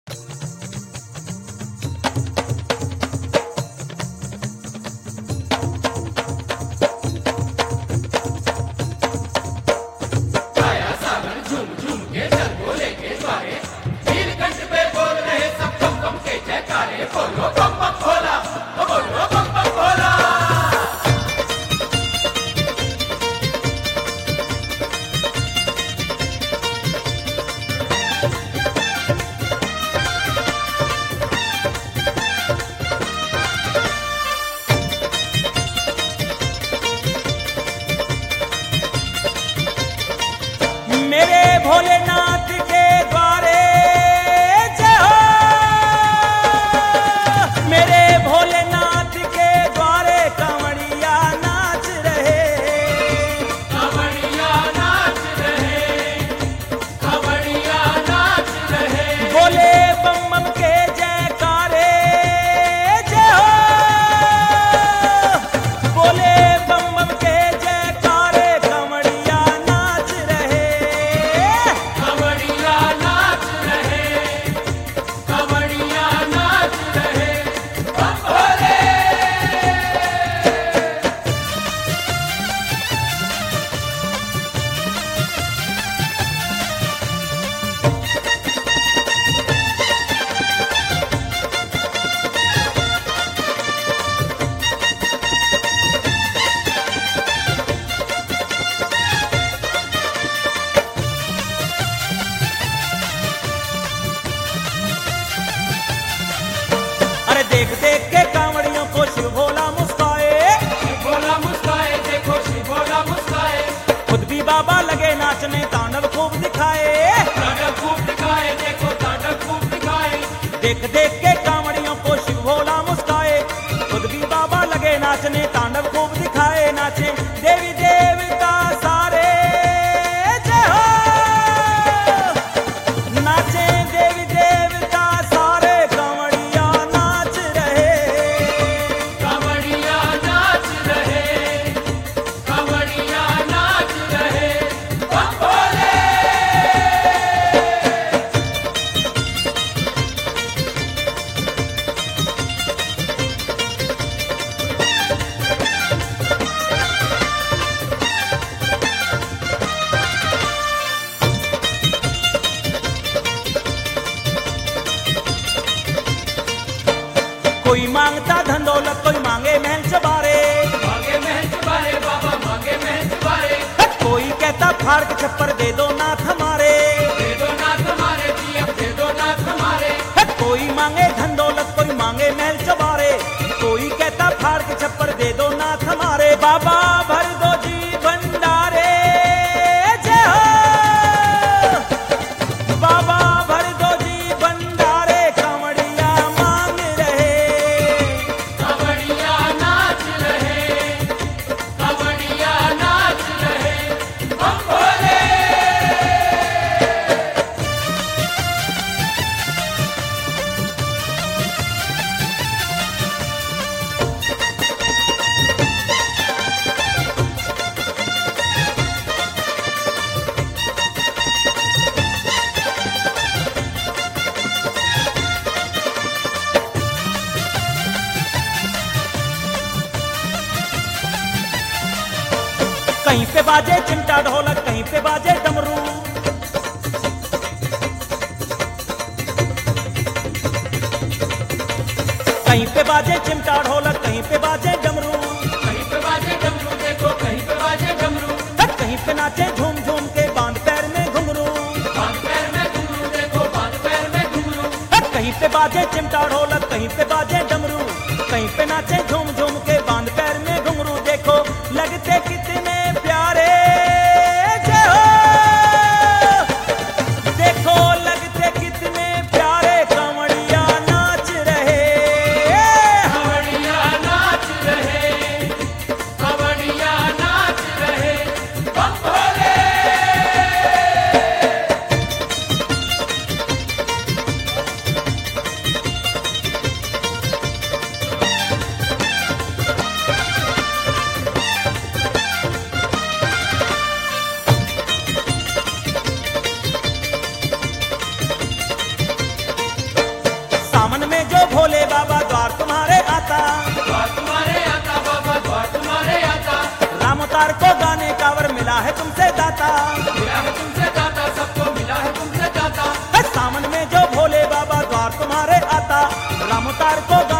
मेरे भोलेनाथ के द्वारे जय हो, मेरे भोलेनाथ के द्वारे कांवड़िया नाच रहे, कांवड़िया नाच रहे, कांवड़िया नाच रहे। बोले बम बम के जयकारे जय हो, बोले बम बम के जयकारे कांवड़िया नाच रहे, कांवड़िया नाच रहे, कांवड़िया नाच रहे। बम भोले। अरे देख देख के कांवड़ियों को शिव भोला मुस्काए, शिव भोला मुस्काए, देखो शिव भोला मुस्काए। खुद भी बाबा लगे नाचने, तांडव खूब दिखाए। तांडव खूब दिखाए, देखो तांडव खूब दिखाए। देख देख के कांवड़ियों को शिव भोला मुस्काए, खुद भी बाबा लगे नाचने, तांडव खूब दिखाए। नाचे देवी देवता सारे जय हो, नाचे देवी देवता सारे कांवड़िया नाच रहे, कांवड़िया नाच रहे, कांवड़िया नाच रहे। बम भोले। कोई मांगता धन दौलत, कोई मांगे महल चबारे, मांगे महल चुबारे बाबा, मांगे महल चुबारे। कोई कहता फाड़ के छप्पर दे दो नाथ हमारे, दे दो नाथ हमारे जी, अब दे दो नाथ हमारे। कोई मांगे धन दौलत, कोई मांगे महल चबारे, कोई कहता फाड़ के छप्पर दे दो नाथ हमारे। बाबा भर दो जी भंडारे जय हो, बाबा भर दो जी भंडारे कांवड़िया मांग रहे, कांवड़िया नाच रहे, कांवड़िया नाच रहे। बम भोले। कहीं पे बाजे चिमटा ढोलक, कहीं पे बाजे डमरू, कहीं पे बाजे चिमटा ढोलक, कहीं पे बाजे डमरू, कहीं पे बाजे डमरू, देखो कहीं पे बाजे डमरू। कहीं पे नाचे झूम झूम के बांध पैर में घुंघरू, बांध पैर में घुंघरू, देखो बांध पैर में घुंघरू। कहीं पे बाजे चिमटा ढोलक, कहीं पे बाजे डमरू, कहीं पे नाचे झूम झूम के बांध पैर में घुंघरू। देखो लगते कितने प्यारे जय हो, देखो लगते कितने प्यारे कांवड़िया नाच रहे, कांवड़िया नाच रहे, कांवड़िया नाच रहे। बम भोले। रामोतार को गाने का वर मिला है तुमसे दाता। मिला है तुमसे दाता, सबको मिला है तुमसे दाता। सावन में जो भोले बाबा द्वार तुम्हारे आता, रामोतार को